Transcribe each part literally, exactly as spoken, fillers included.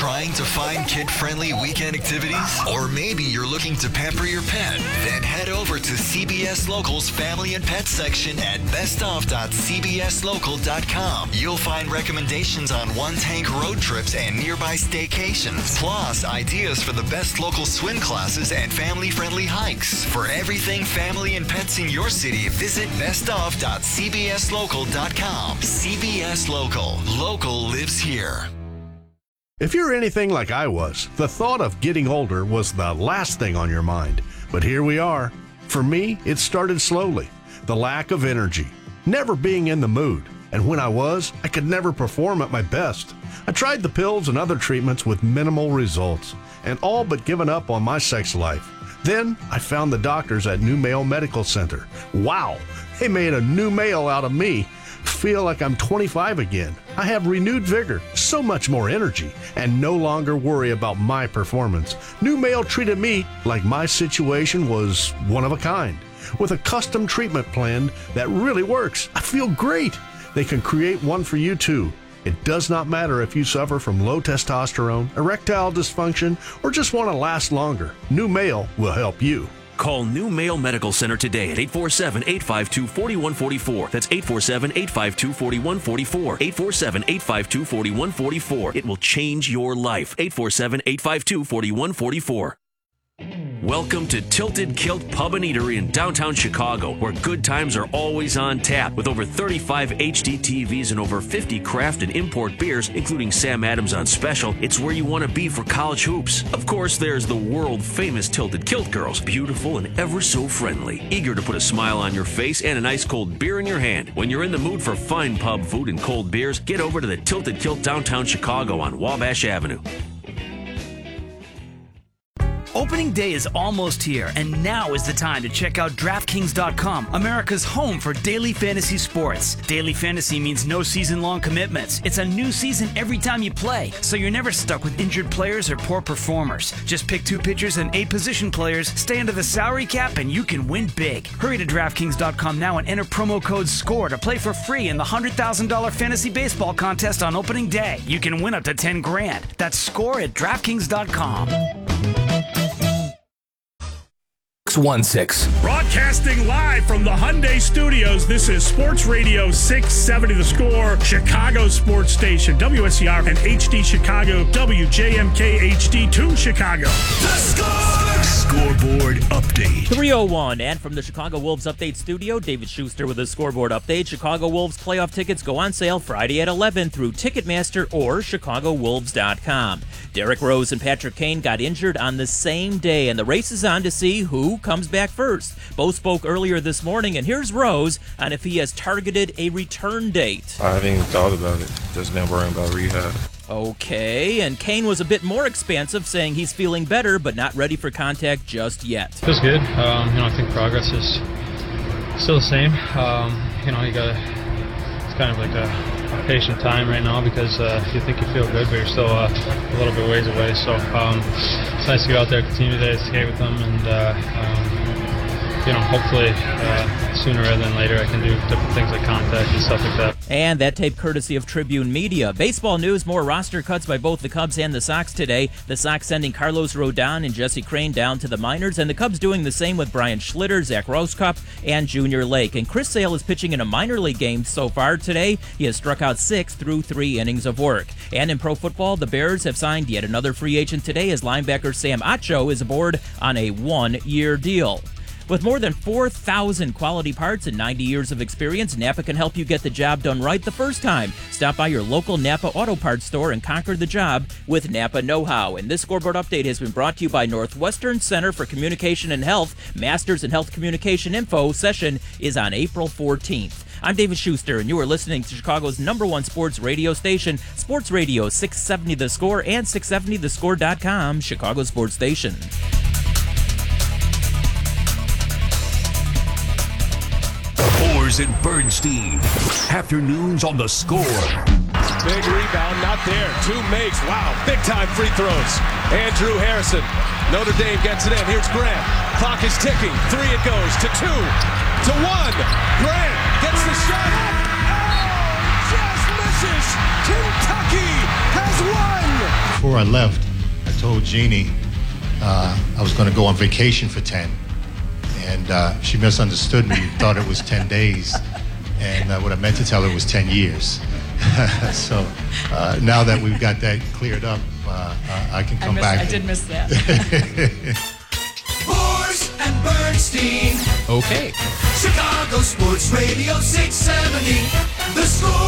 Trying to find kid-friendly weekend activities? Or maybe you're looking to pamper your pet? Then head over to C B S Local's Family and Pet section at best of dot c b s local dot com. You'll find recommendations on one-tank road trips and nearby staycations, plus ideas for the best local swim classes and family-friendly hikes. For everything family and pets in your city, visit best of dot c b s local dot com. C B S Local. Local lives here. If you're anything like I was, the thought of getting older was the last thing on your mind. But here we are. For me, it started slowly. The lack of energy, never being in the mood. And when I was, I could never perform at my best. I tried the pills and other treatments with minimal results, and all but given up on my sex life. Then I found the doctors at New Male Medical Center. Wow, they made a new male out of me. Feel like I'm twenty-five again. I have renewed vigor, so much more energy, and no longer worry about my performance. New Male treated me like my situation was one of a kind, with a custom treatment plan that really works. I feel great. They can create one for you too. It does not matter if you suffer from low testosterone, erectile dysfunction, or just want to last longer. New Male will help you. Call New Male Medical Center today at eight four seven, eight five two, four one four four. That's eight four seven, eight five two, four one four four. eight four seven, eight five two, four one four four. It will change your life. eight four seven, eight five two, four one four four. Welcome to Tilted Kilt Pub and Eatery in downtown Chicago, where good times are always on tap. With over thirty-five H D T Vs and over fifty craft and import beers, including Sam Adams on special, it's where you want to be for college hoops. Of course, there's the world-famous Tilted Kilt girls, beautiful and ever so friendly, eager to put a smile on your face and an ice-cold beer in your hand. When you're in the mood for fine pub food and cold beers, get over to the Tilted Kilt downtown Chicago on Wabash Avenue. Opening day is almost here, and now is the time to check out DraftKings dot com, America's home for daily fantasy sports. Daily fantasy means no season-long commitments. It's a new season every time you play, so you're never stuck with injured players or poor performers. Just pick two pitchers and eight position players, stay under the salary cap, and you can win big. Hurry to DraftKings dot com now and enter promo code SCORE to play for free in the one hundred thousand dollars fantasy baseball contest on opening day. You can win up to ten grand. That's SCORE at DraftKings dot com. one six. Broadcasting live from the Hyundai Studios, this is Sports Radio six seventy The Score, Chicago Sports Station, W S C R and H D Chicago, W J M K H D two Chicago. The Score! Scoreboard Update. three oh one, and from the Chicago Wolves Update Studio, David Schuster with a Scoreboard Update. Chicago Wolves playoff tickets go on sale Friday at eleven through Ticketmaster or Chicago Wolves dot com. Derrick Rose and Patrick Kane got injured on the same day, and the race is on to see who comes back first. Both spoke earlier this morning, and here's Rose on if he has targeted a return date. I haven't even thought about it. Just been worrying about rehab. Okay, and Kane was a bit more expansive, saying he's feeling better but not ready for contact just yet. Feels good. Um, you know, I think progress is still the same. Um, you know, you got it's kind of like a, a patient time right now because uh, you think you feel good, but you're still uh, a little bit ways away. So um, it's nice to go out there, continue to skate with them, and uh, um, you know, hopefully uh, sooner rather than later I can do different things like contact and stuff like that. And that tape courtesy of Tribune Media. Baseball news, more roster cuts by both the Cubs and the Sox today. The Sox sending Carlos Rodon and Jesse Crane down to the minors, and the Cubs doing the same with Brian Schlitter, Zach Roskopf, and Junior Lake. And Chris Sale is pitching in a minor league game so far today. He has struck out six through three innings of work. And in pro football, the Bears have signed yet another free agent today as linebacker Sam Acho is aboard on a one-year deal. With more than four thousand quality parts and ninety years of experience, Napa can help you get the job done right the first time. Stop by your local Napa Auto Parts store and conquer the job with Napa Know-How. And this Scoreboard Update has been brought to you by Northwestern Center for Communication and Health. Masters in Health Communication Info session is on April fourteenth. I'm David Schuster, and you are listening to Chicago's number one sports radio station, Sports Radio six seventy The Score and six seventy the score dot com, Chicago Sports Station. Boers and Bernstein. Afternoons on The Score. Big rebound, not there. Two makes. Wow, big time free throws. Andrew Harrison. Notre Dame gets it in. Here's Grant. Clock is ticking. Three it goes to two, to one. Grant gets the shot up. Oh, just misses. Kentucky has won. before I left, I told Jeannie uh, I was going to go on vacation for ten. And uh, she misunderstood me, thought it was ten days. And uh, what I meant to tell her was ten years. So uh, now that we've got that cleared up, uh, uh, I can come I missed, back. I did miss that. Bors and Bernstein. Okay. Chicago Sports Radio six seventy. The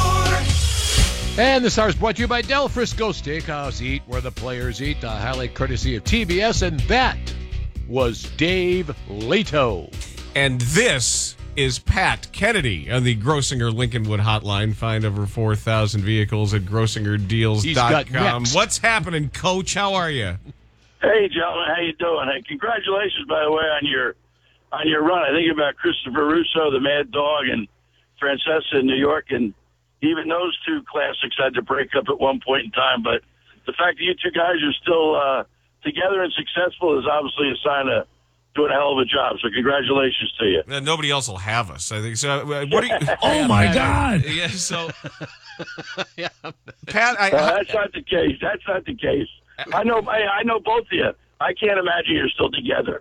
Score. And this hour is brought to you by Del Frisco Steakhouse. Eat where the players eat. The highlight courtesy of T B S. And that was Dave Leto. And this is Pat Kennedy on the Grossinger Lincolnwood hotline. Find over four thousand vehicles at grossinger deals dot com. What's happening, Coach? How are you? Hey, gentlemen. How you doing? Hey, congratulations, by the way, on your on your run. I think about Christopher Russo, the Mad Dog, and Francesa in New York, and even those two classics had to break up at one point in time. But the fact that you two guys are still uh, together and successful is obviously a sign of doing a hell of a job. So congratulations to you. Uh, nobody else will have us, I think. So, uh, what are you? Oh my God! Yeah. So, yeah. Pat, I, uh, that's not the case. That's not the case. I know. I, I know both of you. I can't imagine you're still together.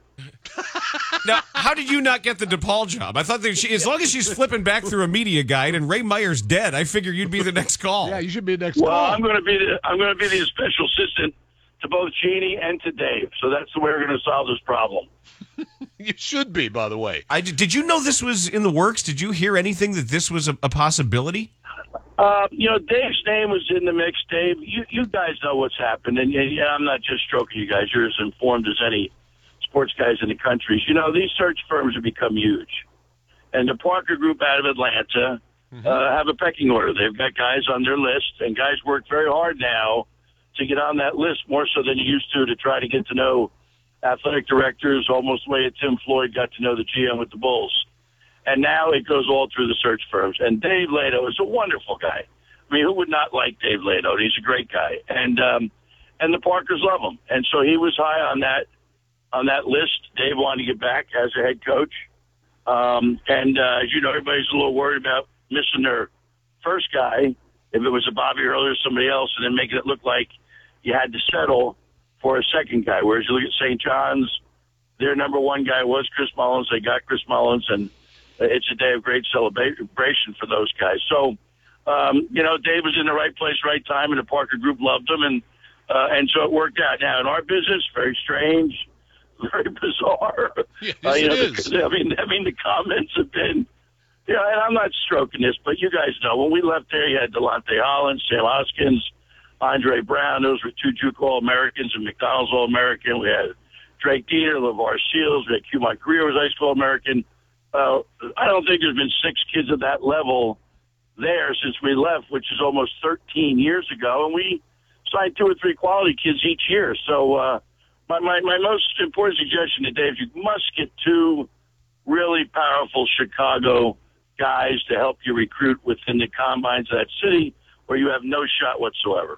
Now, how did you not get the DePaul job? I thought that she, as long as she's flipping back through a media guide and Ray Meyer's dead, I figure you'd be the next call. Yeah, you should be the next well, call. Well, I'm going to be the I'm going to be the special assistant to both Jeannie and to Dave. So that's the way we're going to solve this problem. You should be, by the way. I, did you know this was in the works? Did you hear anything that this was a, a possibility? Uh, you know, Dave's name was in the mix. Dave, you, you guys know what's happened, and, and yeah, I'm not just stroking you guys. You're as informed as any sports guys in the country. You know, these search firms have become huge. And the Parker Group out of Atlanta mm-hmm. uh, have a pecking order. They've got guys on their list, and guys work very hard now to get on that list, more so than you used to, to try to get to know athletic directors, almost the way Tim Floyd got to know the G M with the Bulls. And now it goes all through the search firms. And Dave Leto is a wonderful guy. I mean, who would not like Dave Leto? He's a great guy. And um, and the Parkers love him. And so he was high on that on that list. Dave wanted to get back as a head coach. Um, and uh, as you know, everybody's a little worried about missing their first guy, if it was a Bobby Hurley or somebody else, and then making it look like you had to settle for a second guy. Whereas you look at Saint John's, their number one guy was Chris Mullins. They got Chris Mullins, and it's a day of great celebration for those guys. So, um, you know, Dave was in the right place, right time, and the Parker Group loved him, and uh, and so it worked out. Now, in our business, very strange, very bizarre. Yes, uh, you know, it is. The, I mean, I mean, the comments have been, you know, and I'm not stroking this, but you guys know when we left there, you had Delonte Hollins, Sam Hoskins, Andre Brown. Those were two Juke All-Americans and McDonald's All-American. We had Drake Diener, LeVar Seals. We had Q. Mike Greer was high school All-American. Uh, I don't think there's been six kids at that level there since we left, which is almost thirteen years ago. And we signed two or three quality kids each year. So uh, my, my, my most important suggestion today is you must get two really powerful Chicago guys to help you recruit within the combines of that city where you have no shot whatsoever.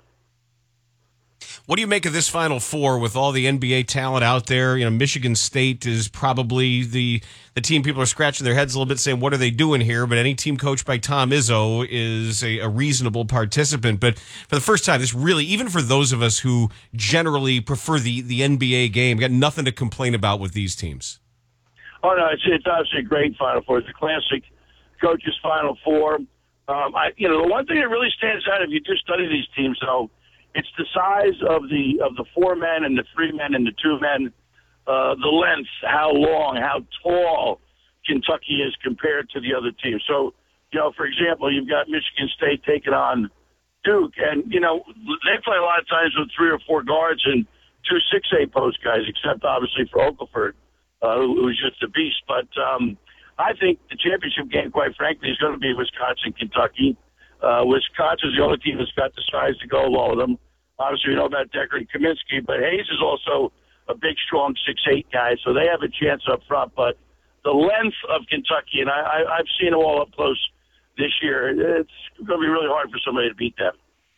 What do you make of this Final Four with all the N B A talent out there? You know, Michigan State is probably the the team people are scratching their heads a little bit saying, what are they doing here? But any team coached by Tom Izzo is a, a reasonable participant. But for the first time, this really, even for those of us who generally prefer the, the N B A game, got nothing to complain about with these teams. Oh, no, it's, it's obviously a great Final Four. It's a classic coaches Final Four. Um, I, you know, the one thing that really stands out if you just study these teams, though, it's the size of the of the four men and the three men and the two men, uh, the length, how long, how tall Kentucky is compared to the other teams. So, you know, for example, you've got Michigan State taking on Duke, and, you know, they play a lot of times with three or four guards and two six eight post guys, except obviously for Okafor, uh, who's just a beast. But um, I think the championship game, quite frankly, is going to be Wisconsin-Kentucky. Uh, Wisconsin's the only team that's got the size to go along with them. Obviously, we know about Decker and Kaminsky, but Hayes is also a big, strong six eight guy, so they have a chance up front. But the length of Kentucky, and I, I, I've seen them all up close this year, it's going to be really hard for somebody to beat them.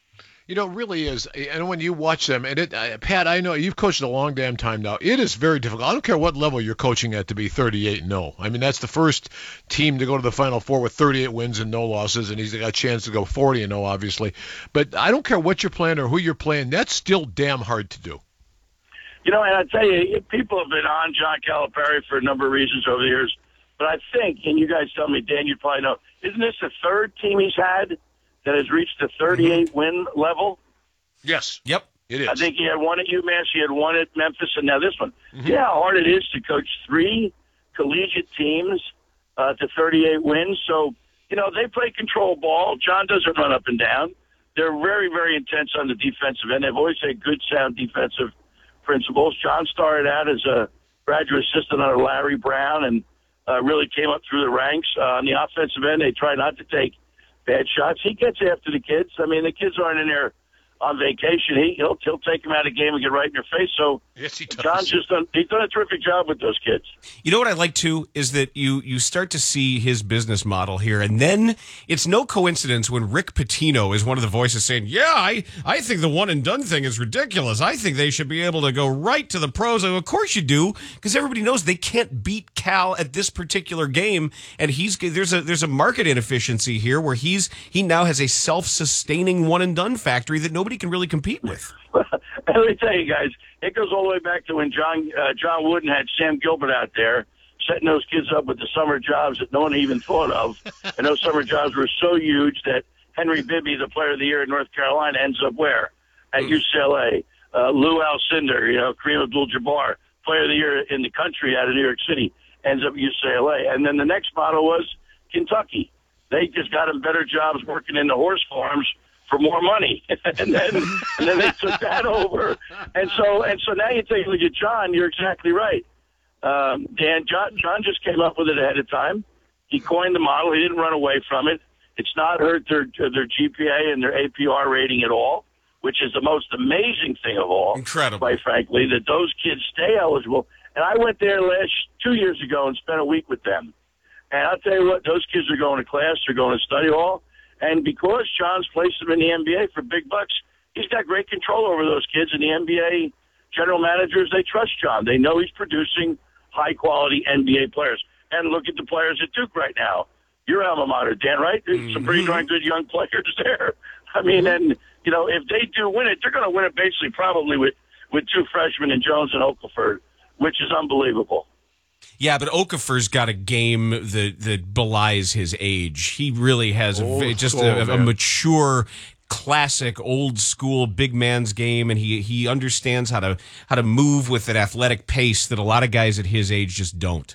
You know, it really is. And when you watch them, and it, uh, Pat, I know you've coached a long damn time now. It is very difficult. I don't care what level you're coaching at to be thirty-eight and oh. I mean, that's the first team to go to the Final Four with thirty-eight wins and no losses, and he's got a chance to go forty and oh, obviously. But I don't care what you're playing or who you're playing. That's still damn hard to do. You know, and I tell you, people have been on John Calipari for a number of reasons over the years. But I think, and you guys tell me, Dan, you probably know, isn't this the third team he's had that has reached the thirty-eight mm-hmm. win level? Yes. Yep. It is. I think he had one at UMass, he had one at Memphis, and now this one. Mm-hmm. Yeah, how hard it is to coach three collegiate teams uh, to thirty-eight wins. So, you know, they play control ball. John doesn't run up and down. They're very, very intense on the defensive end. They've always had good, sound defensive principles. John started out as a graduate assistant under Larry Brown and uh, really came up through the ranks. Uh, on the offensive end, they try not to take bad shots. He gets after the kids. I mean, the kids aren't in there on vacation. He, he'll, he'll take them out of the game and get right in their face. So yes, he does. John's just done, he's done a terrific job with those kids. You know what I like, too, is that you you start to see his business model here. And then it's no coincidence when Rick Pitino is one of the voices saying, yeah, I, I think the one and done thing is ridiculous. I think they should be able to go right to the pros. And of course you do, because everybody knows they can't beat Cal at this particular game. And he's there's a there's a market inefficiency here where he's he now has a self-sustaining one and done factory that nobody can really compete with. Let me tell you guys, it goes all the way back to when John uh, John Wooden had Sam Gilbert out there setting those kids up with the summer jobs that no one even thought of. And those summer jobs were so huge that Henry Bibby, the player of the year in North Carolina, ends up where? At U C L A. Uh, Lou Alcindor, you know, Kareem Abdul-Jabbar, player of the year in the country out of New York City, ends up at U C L A. And then the next model was Kentucky. They just got him better jobs working in the horse farms for more money, and then and then they took that over, and so and so now you take a look at John. You're exactly right, um, Dan. John John just came up with it ahead of time. He coined the model. He didn't run away from it. It's not hurt their their G P A and their A P R rating at all, which is the most amazing thing of all. Incredible, quite frankly, that those kids stay eligible. And I went there last two years ago and spent a week with them. And I'll tell you what, those kids are going to class. They're going to study hall. And because John's placed them in the N B A for big bucks, he's got great control over those kids. And the N B A general managers, they trust John. They know he's producing high-quality N B A players. And look at the players at Duke right now. Your alma mater, Dan, right? There's mm-hmm. some pretty darn good young players there. I mean, and, you know, if they do win it, they're going to win it basically probably with, with two freshmen in Jones and Okafor, which is unbelievable. Yeah, but Okafor's got a game that, that belies his age. He really has oh, a, just oh, a, a mature, classic, old school big man's game, and he he understands how to how to move with an athletic pace that a lot of guys at his age just don't.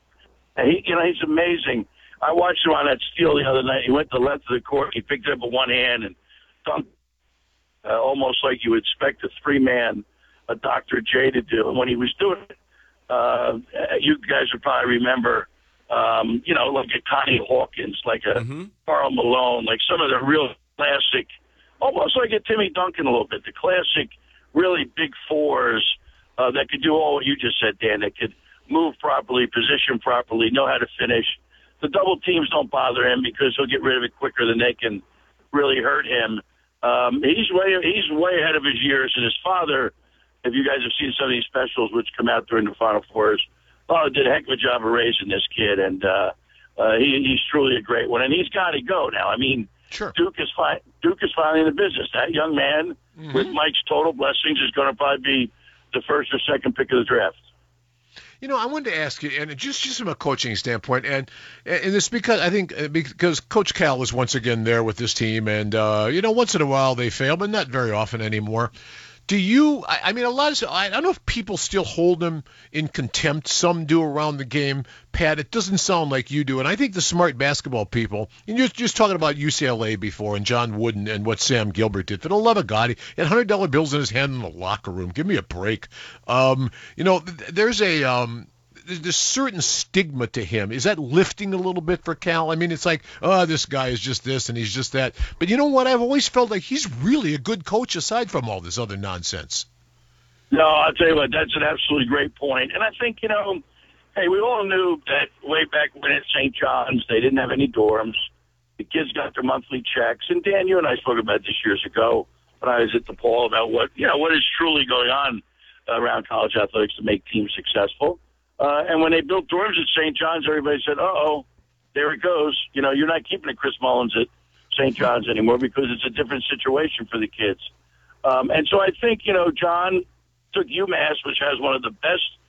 He, you know, he's amazing. I watched him on that steal the other night. He went to the left of the court. He picked it up with one hand and dunked, uh, almost like you would expect a three man, a Doctor J to do. And when he was doing it, Uh, you guys would probably remember, um, you know, like a Connie Hawkins, like a mm-hmm. Karl Malone, like some of the real classic, almost like a Timmy Duncan a little bit, the classic, really big fours uh, that could do all what you just said, Dan, that could move properly, position properly, know how to finish. The double teams don't bother him because he'll get rid of it quicker than they can really hurt him. Um, he's way he's way ahead of his years, and his father, if you guys have seen some of these specials which come out during the Final Fours, oh, did a heck of a job of raising this kid, and uh, uh, he, he's truly a great one. And he's got to go now. I mean, sure. Duke is fi- Duke is finally in the business. That young man, mm-hmm. with Mike's total blessings, is going to probably be the first or second pick of the draft. You know, I wanted to ask you, and just, just from a coaching standpoint, and and this because I think because Coach Cal is once again there with this team, and uh, you know, once in a while they fail, but not very often anymore. Do you, I, I mean, a lot of, I don't know if people still hold him in contempt. Some do around the game. Pat, it doesn't sound like you do. And I think the smart basketball people, and you're just talking about U C L A before and John Wooden and what Sam Gilbert did. For the love of God, he had one hundred dollar bills in his hand in the locker room. Give me a break. Um, you know, there's a, um, there's certain stigma to him. Is that lifting a little bit for Cal? I mean, it's like, oh, this guy is just this and he's just that. But you know what? I've always felt like he's really a good coach aside from all this other nonsense. No, I'll tell you what, that's an absolutely great point. And I think, you know, hey, we all knew that way back when at Saint John's, they didn't have any dorms. The kids got their monthly checks. And Dan, you and I spoke about this years ago when I was at DePaul about what, you know, what is truly going on around college athletics to make teams successful. Uh, and when they built dorms at Saint John's, everybody said, uh-oh, there it goes. You know, you're not keeping a Chris Mullins at Saint John's anymore because it's a different situation for the kids. Um, and so I think, you know, John took UMass, which has one of the best